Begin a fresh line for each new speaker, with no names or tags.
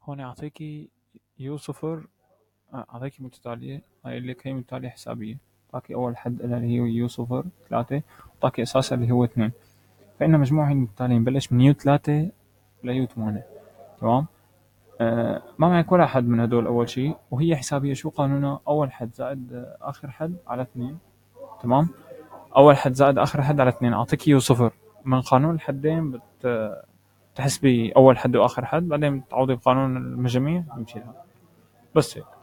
هون أعطيكي يو صفر. أعطيكي متتالية، هاي لك هي متتالية حسابية. أعطاكي أول حد لها اللي هي يو صفر 3، أعطاكي أساسها اللي هو 2. فإن مجموع هي المتتالية نبلش من يو 3 ليو 8. تمام. ما معك ولا حد من هدول أول شيء، وهي حسابية. شو قانونها؟ أول حد زائد آخر حد على 2. تمام. أول حد زائد آخر حد على 2 أعطيك يو صفر. من قانون الحدين تحسبي أول حد وآخر حد، بعدين تعوضي بقانون المجاميع يمشي لها. بس هيك.